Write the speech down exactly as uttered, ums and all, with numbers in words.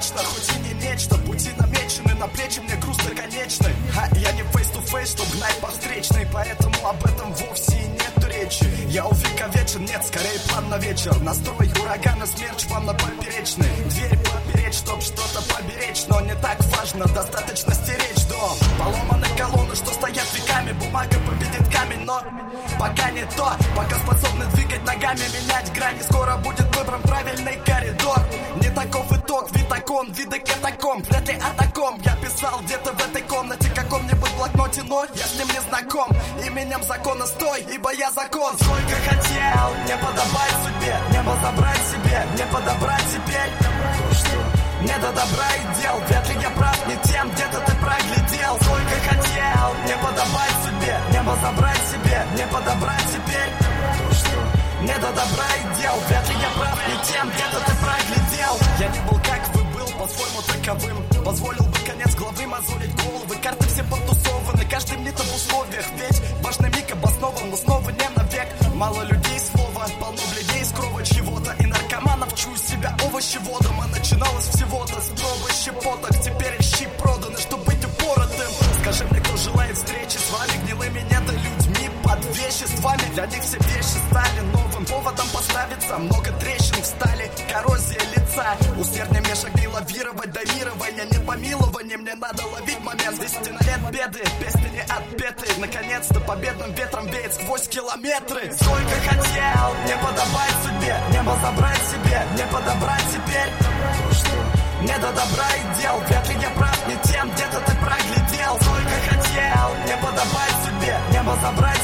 вечно, хоть и не нечто. Пути намечены, на плечи мне груз бесконечный. А я не face-to-face, чтоб гнать по встречной, поэтому об этом вовсе и нету речи. Я увековечен, нет, скорее план на вечер. Настрой урагана, смерч вам на поперечный. Дверь поперечь, чтоб что-то поберечь, но не так важно, достаточно стеречь дом. Поломаны колонны, что стоят веками, бумага победит камень, но пока не то. Пока способны двигать ногами, менять грани, скоро будет выбран правильный коридор. Не таков итог, витакон, виды катакомб. Вряд ли о таком я писал где-то в этой комнате, каком-нибудь блокноте, но я с ним не знаком. Именем закона стой, ибо я закон. Сколько хотел, не подобать судьбе, небо забрать себе, не подобрать теперь. Не до добра и дел, вряд ли я прав, не тем, где-то ты проглядел. Сколько хотел, не подобать судьбе, небо забрать себе, не подобрать теперь. Не до добра и дел, вряд ли я прав, не тем, где-то ты проглядел. Я не был как вы был, по-своему таковым. Позволил бы конец главы мозолить головы. Карты все подтусованы, каждый мнит об условиях. Ведь важный миг обоснован, но снова не навек. Мало людей слова, полно бледей с крова чего-то. И наркоманов чую себя овощеводом. А начиналось всего-то с пробы щепоток. Теперь щи проданы, чтобы быть упоротым. Скажи мне, кто желает встречи с вами, гнилыми недолюдьми под веществами. Для них все вещи стали новым поводом поставиться. Много трещин встали, коррозия лица. Усерднее меж огней лавировать до мирования. Не помилование, мне надо ловить момент. Десятина лет беды, песни не отпеты. Наконец-то победным ветром веет сквозь километры. Сколько хотел, не подобать судьбе, небо забрать себе, не подобрать теперь. Не до добра и дел, вряд ли я прав, не тем, где-то ты проглядел. Сколько хотел, не подобать судьбе, небо забрать